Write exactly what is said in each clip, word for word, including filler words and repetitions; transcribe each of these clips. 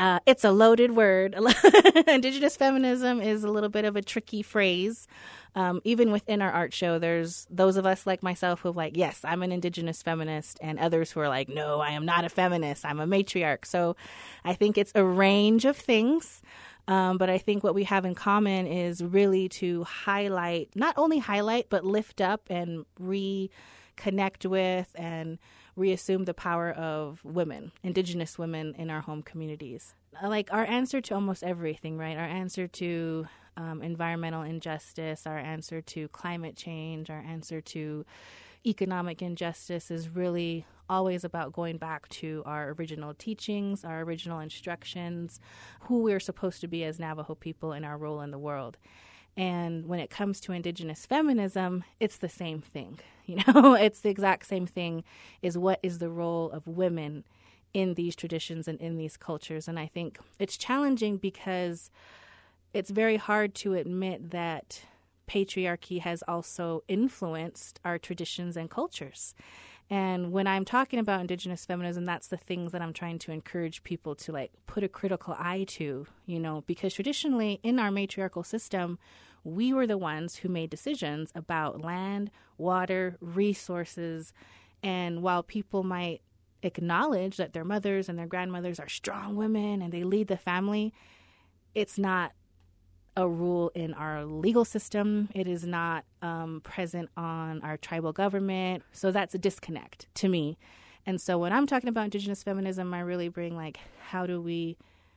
Uh, it's a loaded word. Indigenous feminism is a little bit of a tricky phrase. Um, even within our art show, there's those of us like myself who are like, yes, I'm an Indigenous feminist, and others who are like, no, I am not a feminist. I'm a matriarch. So I think it's a range of things. Um, but I think what we have in common is really to highlight, not only highlight, but lift up and reconnect with and reassume the power of women, Indigenous women in our home communities. Like our answer to almost everything, right? Our answer to um, environmental injustice, our answer to climate change, our answer to economic injustice is really always about going back to our original teachings, our original instructions, who we're supposed to be as Navajo people and our role in the world. And when it comes to Indigenous feminism, it's the same thing. You know, it's the exact same thing is what is the role of women in these traditions and in these cultures. And I think it's challenging because it's very hard to admit that patriarchy has also influenced our traditions and cultures. And when I'm talking about Indigenous feminism, that's the things that I'm trying to encourage people to like put a critical eye to, you know, because traditionally in our matriarchal system, we were the ones who made decisions about land, water, resources. And while people might acknowledge that their mothers and their grandmothers are strong women and they lead the family, it's not a rule in our legal system. It is not um, present on our tribal government. So that's a disconnect to me. And so when I'm talking about Indigenous feminism, I really bring like, how do we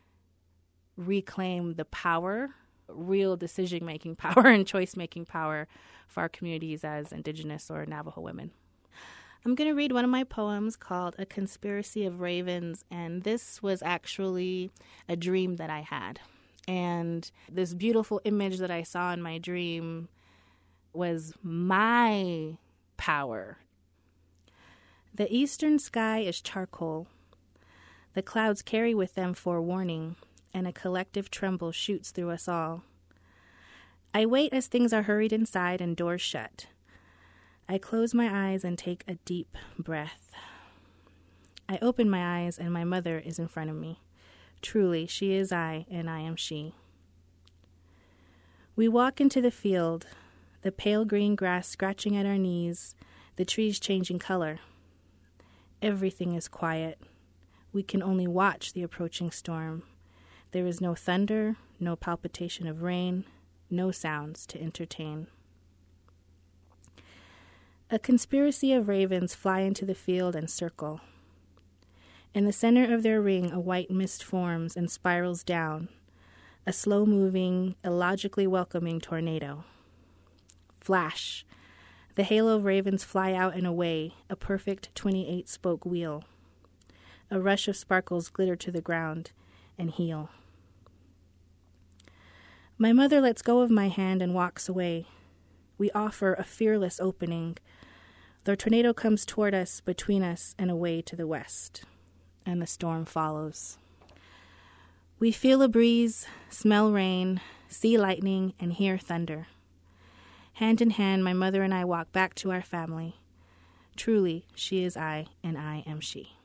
reclaim the power, real decision-making power and choice-making power for our communities as Indigenous or Navajo women. I'm going to read one of my poems called A Conspiracy of Ravens, and this was actually a dream that I had. And this beautiful image that I saw in my dream was my power. The eastern sky is charcoal. The clouds carry with them forewarning, and a collective tremble shoots through us all. I wait as things are hurried inside and doors shut. I close my eyes and take a deep breath. I open my eyes and my mother is in front of me. Truly, she is I, and I am she. We walk into the field, the pale green grass scratching at our knees, the trees changing color. Everything is quiet. We can only watch the approaching storm. There is no thunder, no palpitation of rain, no sounds to entertain. A conspiracy of ravens fly into the field and circle. In the center of their ring, a white mist forms and spirals down, a slow-moving, illogically welcoming tornado. Flash! The halo of ravens fly out and away, a perfect twenty-eight spoke wheel. A rush of sparkles glitter to the ground and heal. My mother lets go of my hand and walks away. We offer a fearless opening. The tornado comes toward us, between us, and away to the west. And the storm follows. We feel a breeze, smell rain, see lightning, and hear thunder. Hand in hand, my mother and I walk back to our family. Truly, she is I, and I am she.